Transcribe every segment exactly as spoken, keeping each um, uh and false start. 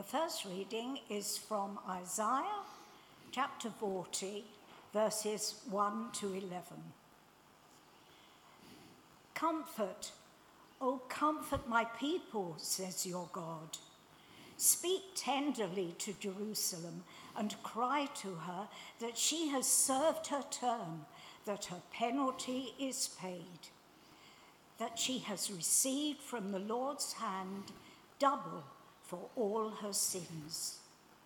first reading is from Isaiah chapter forty, verses one to eleven. Comfort, O comfort my people, says your God. Speak tenderly to Jerusalem and cry to her that she has served her term, that her penalty is paid, that she has received from the Lord's hand double for all her sins.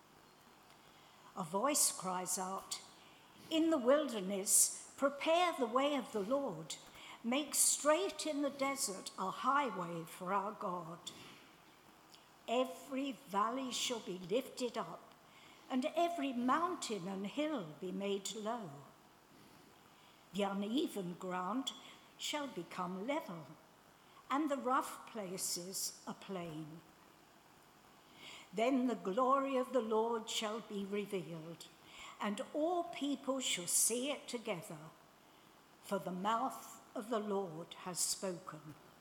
A voice cries out, "In the wilderness, prepare the way of the Lord. Make straight in the desert a highway for our God. Every valley shall be lifted up, and every mountain and hill be made low. The uneven ground shall become level, and the rough places a plain. Then the glory of the Lord shall be revealed, and all people shall see it together, for the mouth of the Lord has spoken."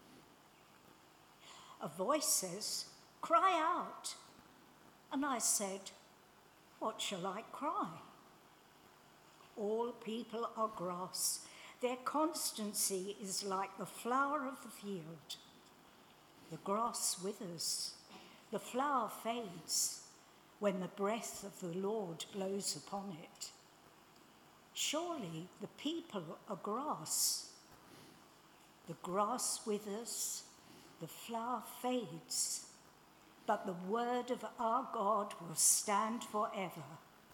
A voice says, "Cry out." And I said, "What shall I cry?" All people are grass. Their constancy is like the flower of the field. The grass withers, the flower fades when the breath of the Lord blows upon it. Surely the people are grass. The grass withers, the flower fades, but the word of our God will stand forever.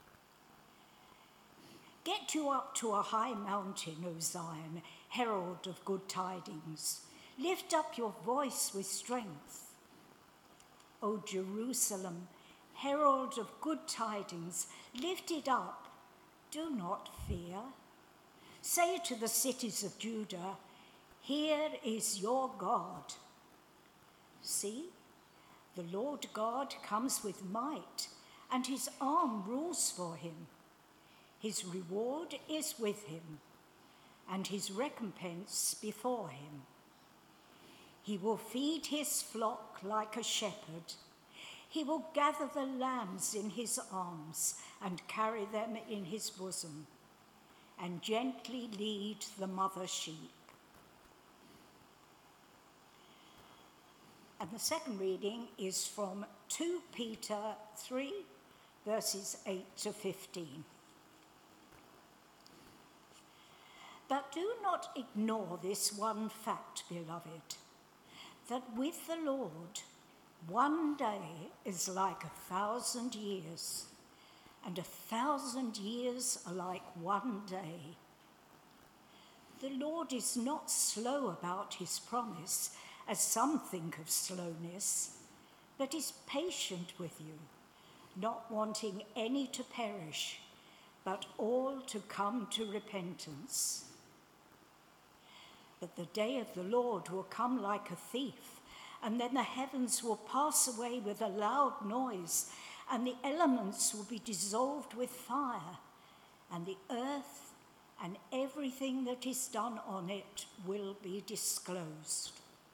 Get you up to a high mountain, O Zion, herald of good tidings. Lift up your voice with strength. O Jerusalem, herald of good tidings, lift it up, do not fear. Say to the cities of Judah, "Here is your God." See, the Lord God comes with might, and his arm rules for him. His reward is with him, and his recompense before him. He will feed his flock like a shepherd. He will gather the lambs in his arms and carry them in his bosom, and gently lead the mother sheep. And the second reading is from Second Peter three, verses eight to fifteen. But do not ignore this one fact, beloved, that with the Lord, one day is like a thousand years, and a thousand years are like one day. The Lord is not slow about his promise, as some think of slowness, but is patient with you, not wanting any to perish, but all to come to repentance. But the day of the Lord will come like a thief, and then the heavens will pass away with a loud noise, and the elements will be dissolved with fire, and the earth and everything that is done on it will be disclosed.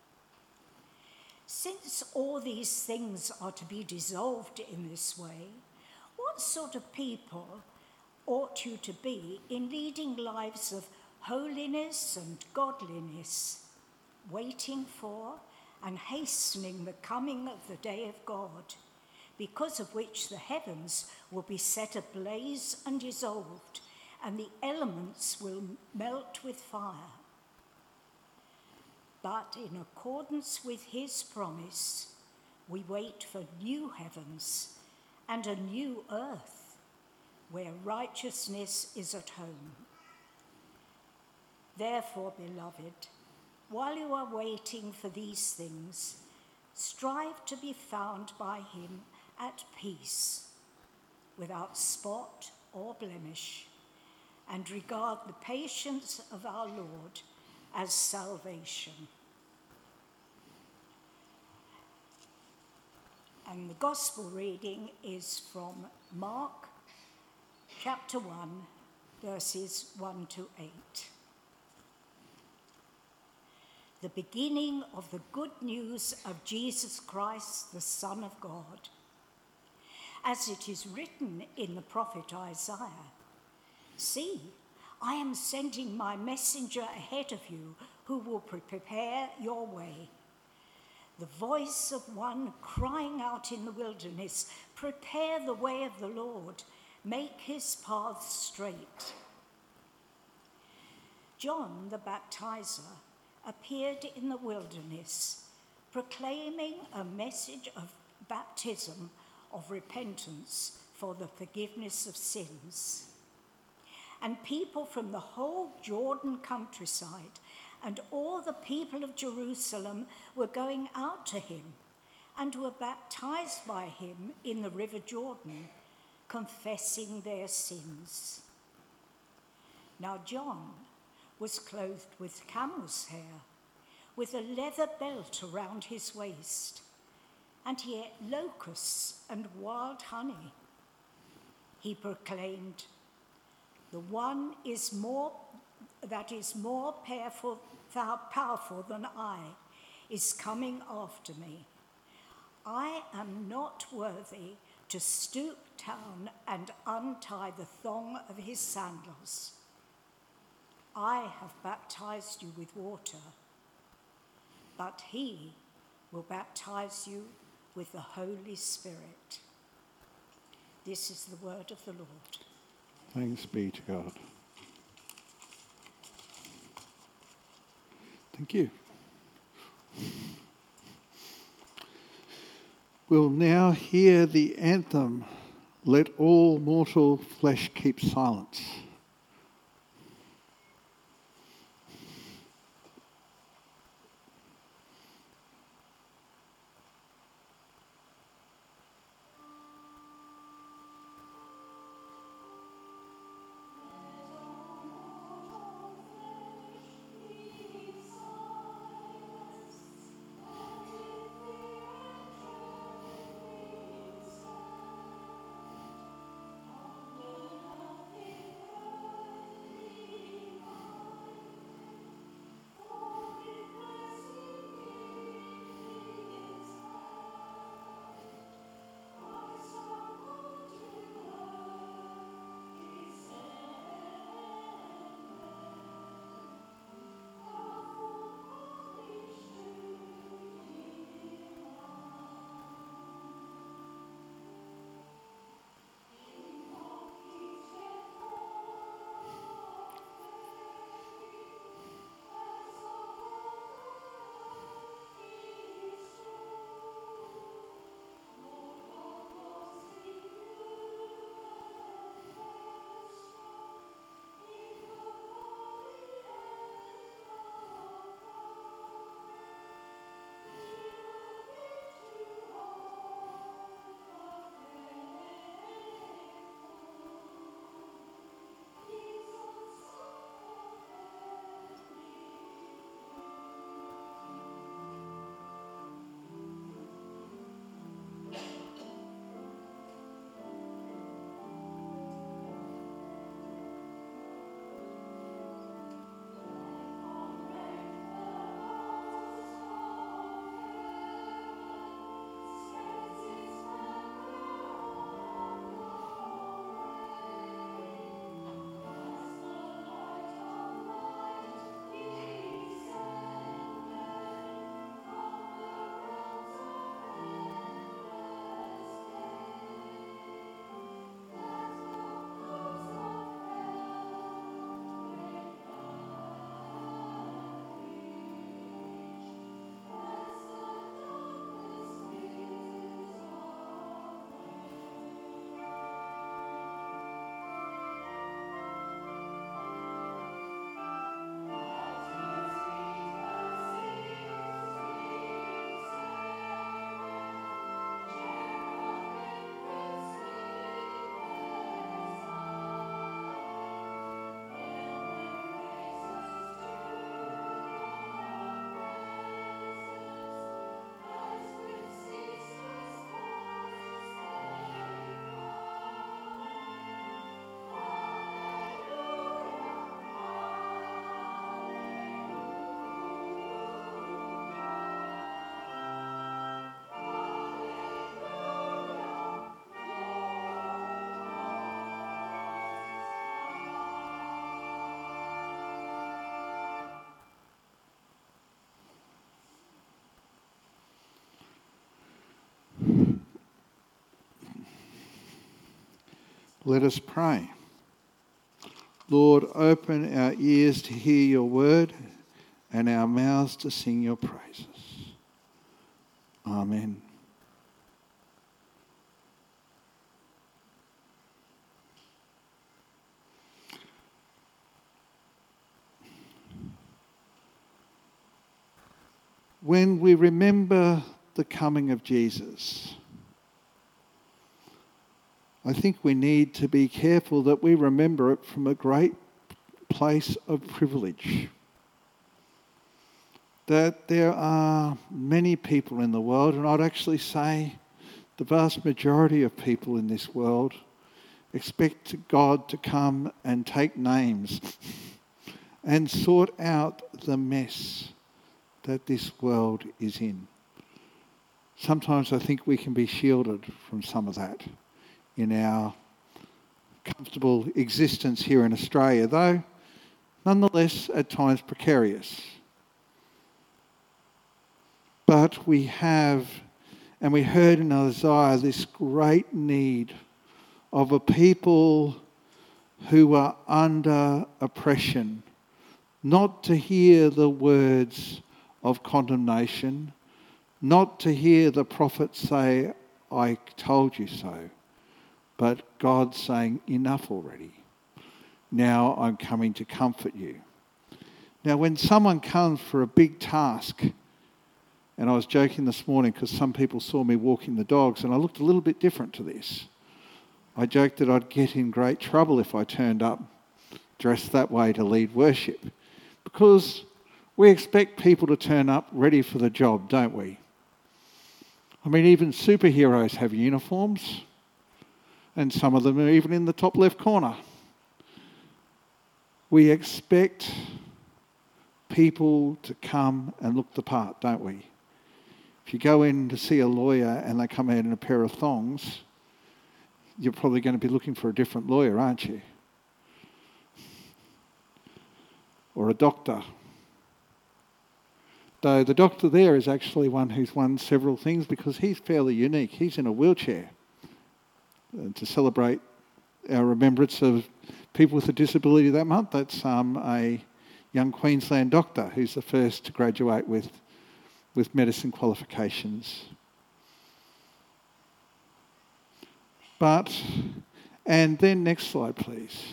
Since all these things are to be dissolved in this way, what sort of people ought you to be in leading lives of holiness and godliness, waiting for and hastening the coming of the day of God, because of which the heavens will be set ablaze and dissolved, and the elements will melt with fire? But in accordance with his promise, we wait for new heavens and a new earth, where righteousness is at home. Therefore, beloved, while you are waiting for these things, strive to be found by him at peace, without spot or blemish, and regard the patience of our Lord as salvation. And the gospel reading is from Mark chapter one, verses one to eight. The beginning of the good news of Jesus Christ, the Son of God. as it is written in the prophet Isaiah. See, I am sending my messenger ahead of you who will prepare your way. The voice of one crying out in the wilderness, prepare the way of the Lord, make his paths straight. John the Baptizer appeared in the wilderness, proclaiming a message of baptism of repentance for the forgiveness of sins. And people from the whole Jordan countryside and all the people of Jerusalem were going out to him and were baptized by him in the river Jordan, confessing their sins. Now John was clothed with camel's hair, with a leather belt around his waist, and he ate locusts and wild honey. He proclaimed, "The one is more that is more powerful, powerful than I is coming after me. I am not worthy to stoop down and untie the thong of his sandals. I have baptized you with water, but he will baptize you with the Holy Spirit." This is the word of the Lord. Thanks be to God. Thank you. We'll now hear the anthem, "Let all mortal flesh keep silence." Let us pray. Lord, open our ears to hear your word and our mouths to sing your praises. Amen. When we remember the coming of Jesus, I think we need to be careful that we remember it from a great place of privilege. That there are many people in the world, and I'd actually say the vast majority of people in this world expect God to come and take names and sort out the mess that this world is in. Sometimes I think we can be shielded from some of that in our comfortable existence here in Australia, though nonetheless at times precarious. But we have, and we heard in Isaiah, this great need of a people who are under oppression, not to hear the words of condemnation, not to hear the prophet say, I told you so, but God saying, enough already. Now I'm coming to comfort you. Now when someone comes for a big task, and I was joking this morning because some people saw me walking the dogs and I looked a little bit different to this. I joked that I'd get in great trouble if I turned up dressed that way to lead worship, because we expect people to turn up ready for the job, don't we? I mean, even superheroes have uniforms, and some of them are even in the top left corner. We expect people to come and look the part, don't we? If you go in to see a lawyer and they come out in a pair of thongs, you're probably going to be looking for a different lawyer, aren't you? Or a doctor. Though the doctor there is actually one who's won several things because he's fairly unique. He's in a wheelchair. And to celebrate our remembrance of people with a disability that month, that's um, a young Queensland doctor who's the first to graduate with, with medicine qualifications. But, and then next slide please.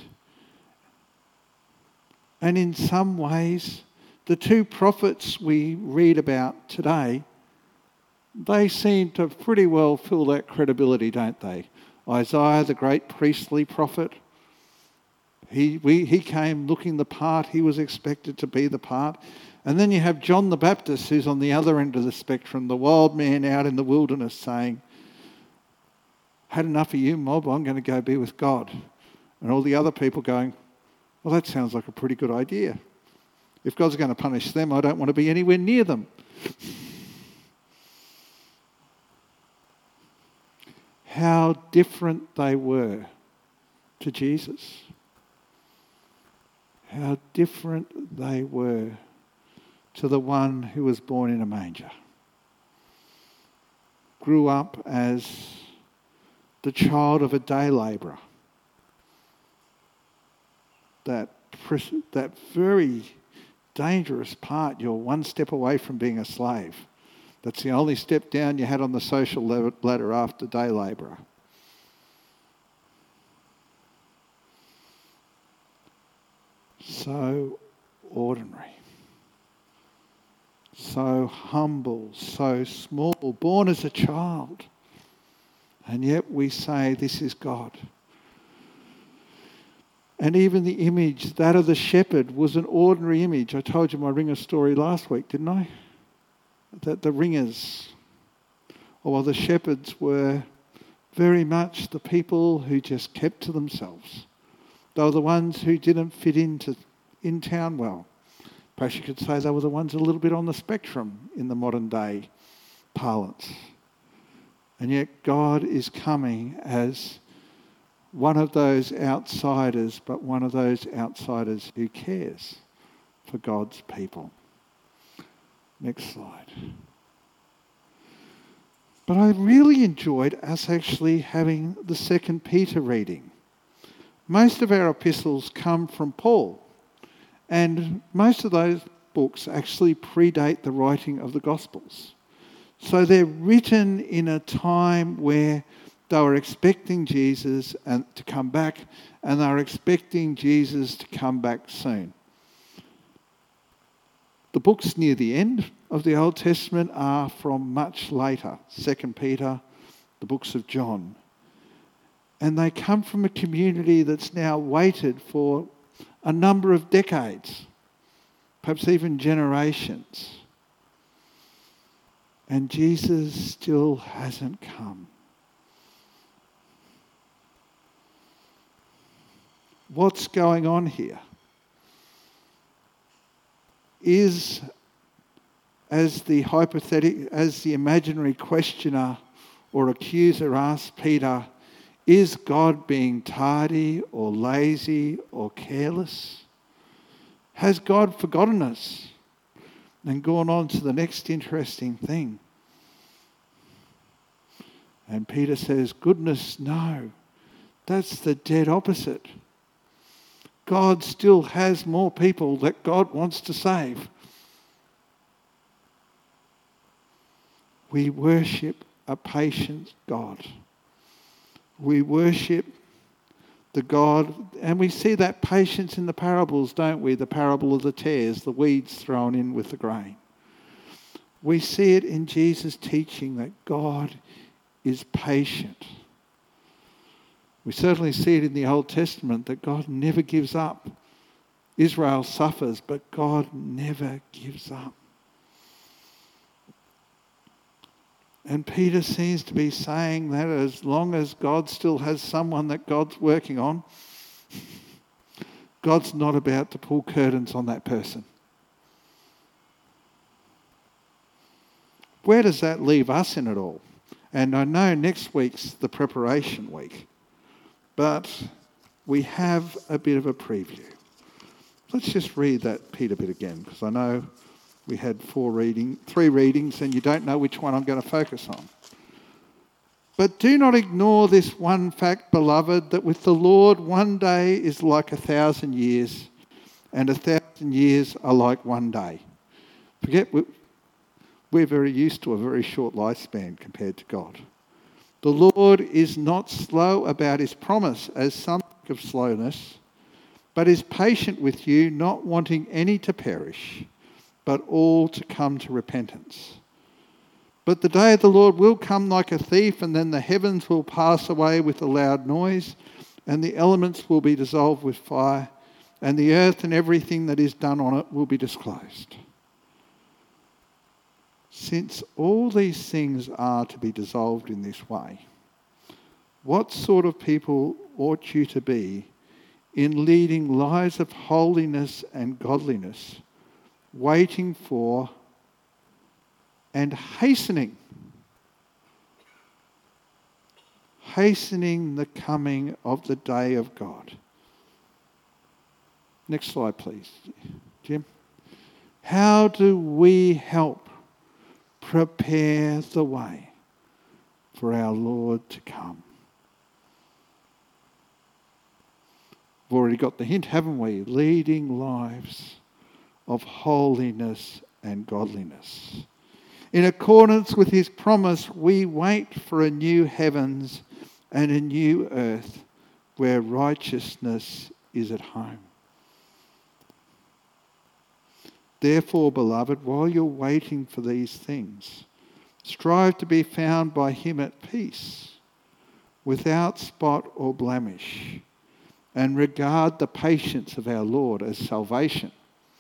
And in some ways, the two prophets we read about today, they seem to pretty well fill that credibility, don't they? Isaiah, the great priestly prophet, he, we, he came looking the part, he was expected to be the part. And then you have John the Baptist, who's on the other end of the spectrum, the wild man out in the wilderness saying, had enough of you, mob, I'm going to go be with God. And all the other people going, well, that sounds like a pretty good idea. If God's going to punish them, I don't want to be anywhere near them. How different they were to Jesus. How different they were to the one who was born in a manger. Grew up as the child of a day labourer. That, that very dangerous part, you're one step away from being a slave. That's the only step down you had on the social ladder after day labourer. So ordinary. So humble, so small, born as a child. And yet we say this is God. And even the image, that of the shepherd, was an ordinary image. I told you my ringer story last week, didn't I? That the ringers, or well, the shepherds were very much the people who just kept to themselves. They were the ones who didn't fit into in town well. Perhaps you could say they were the ones a little bit on the spectrum in the modern day parlance. And yet God is coming as one of those outsiders, but one of those outsiders who cares for God's people. Next slide. But I really enjoyed us actually having the Second Peter reading. Most of our epistles come from Paul, and most of those books actually predate the writing of the Gospels. So they're written in a time where they were expecting Jesus and to come back, and they were expecting Jesus to come back soon. The books near the end of the Old Testament are from much later, Second Peter, the books of John. And they come from a community that's now waited for a number of decades, perhaps even generations. And Jesus still hasn't come. What's going on here? Is, as the hypothetical, as the imaginary questioner or accuser asks Peter, is God being tardy or lazy or careless? Has God forgotten us and gone on to the next interesting thing? And Peter says, goodness, no. That's the dead opposite. God still has more people that God wants to save. We worship a patient God. We worship the God, and we see that patience in the parables, don't we? The parable of the tares, the weeds thrown in with the grain. We see it in Jesus' teaching that God is patient. We certainly see it in the Old Testament that God never gives up. Israel suffers, but God never gives up. And Peter seems to be saying that as long as God still has someone that God's working on, God's not about to pull curtains on that person. Where does that leave us in it all? And I know next week's the preparation week, but we have a bit of a preview. Let's just read that Peter bit again, because I know we had four reading, three readings, and you don't know which one I'm going to focus on. But do not ignore this one fact, beloved, that with the Lord one day is like a thousand years, and a thousand years are like one day. Forget, we're very used to a very short lifespan compared to God. The Lord is not slow about his promise, as some think of slowness, but is patient with you, not wanting any to perish, but all to come to repentance. But the day of the Lord will come like a thief, and then the heavens will pass away with a loud noise, and the elements will be dissolved with fire, and the earth and everything that is done on it will be disclosed. Since all these things are to be dissolved in this way, what sort of people ought you to be in leading lives of holiness and godliness, waiting for and hastening, hastening the coming of the day of God? Next slide, please, Jim. How do we help prepare the way for our Lord to come? We've already got the hint, haven't we? Leading lives of holiness and godliness. In accordance with his promise, we wait for a new heavens and a new earth where righteousness is at home. Therefore, beloved, while you're waiting for these things, strive to be found by him at peace, without spot or blemish, and regard the patience of our Lord as salvation.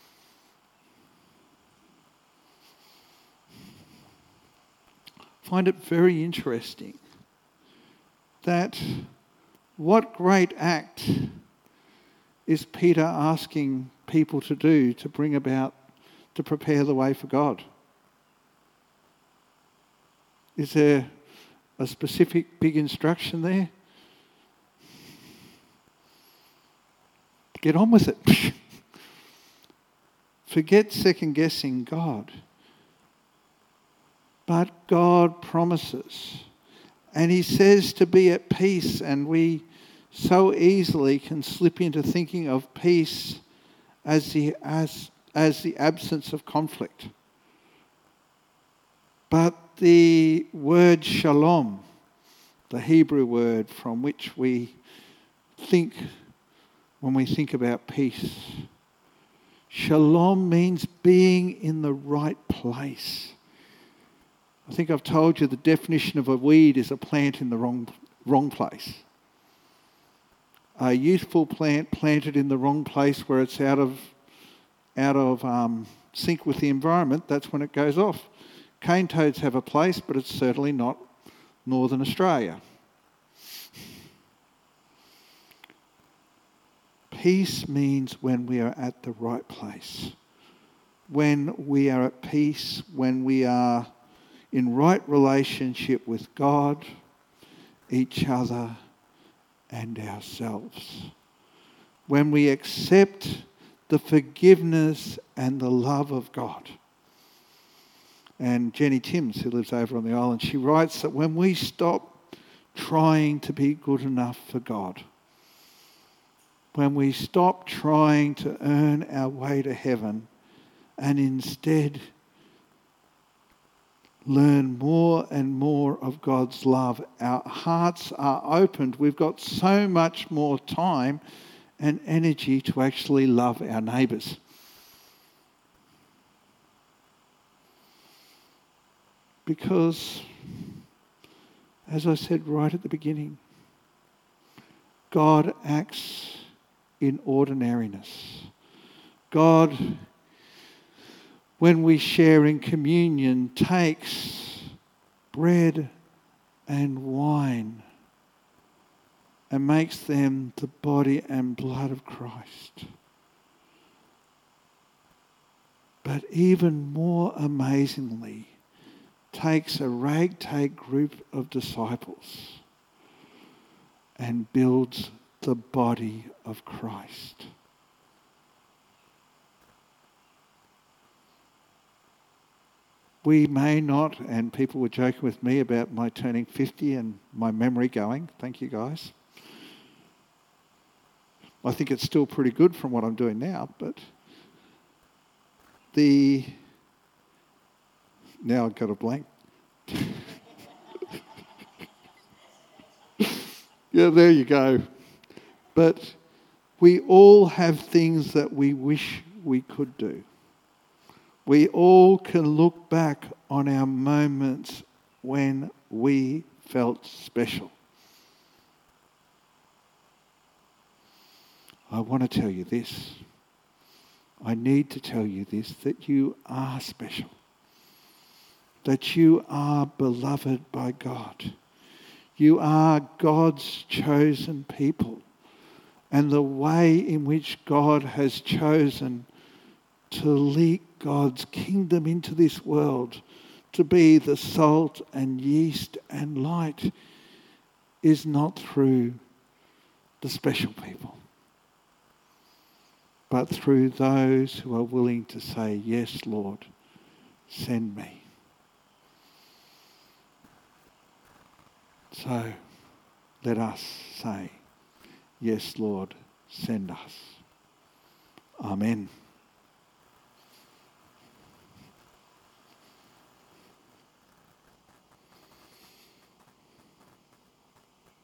I find it very interesting that what great act is Peter asking people to do to bring about, to prepare the way for God? Is there a specific big instruction there? Get on with it. Forget second-guessing God. But God promises. And he says to be at peace, and we so easily can slip into thinking of peace as the, as, as the absence of conflict. But the word shalom, the Hebrew word from which we think when we think about peace, shalom means being in the right place. I think I've told you the definition of a weed is a plant in the wrong, wrong place. A youthful plant planted in the wrong place where it's out of, out of um, sync with the environment, that's when it goes off. Cane toads have a place, but it's certainly not Northern Australia. Peace means when we are at the right place, when we are at peace, when we are in right relationship with God, each other, and ourselves. When we accept the forgiveness and the love of God. And Jenny Timms, who lives over on the island, she writes that when we stop trying to be good enough for God, when we stop trying to earn our way to heaven and instead learn more and more of God's love, our hearts are opened. We've got so much more time and energy to actually love our neighbours. Because, as I said right at the beginning, God acts in ordinariness. God, when we share in communion, takes bread and wine and makes them the body and blood of Christ. But even more amazingly, takes a ragtag group of disciples and builds the body of Christ. We may not, and people were joking with me about my turning fifty and my memory going. Thank you, guys. I think it's still pretty good from what I'm doing now, but the... Now I've got a blank. Yeah, there you go. But we all have things that we wish we could do. We all can look back on our moments when we felt special. I want to tell you this. I need to tell you this, that you are special. That you are beloved by God. You are God's chosen people. And the way in which God has chosen to leak God's kingdom into this world, to be the salt and yeast and light, is not through the special people, but through those who are willing to say, yes, Lord, send me. So let us say, yes, Lord, send us. Amen.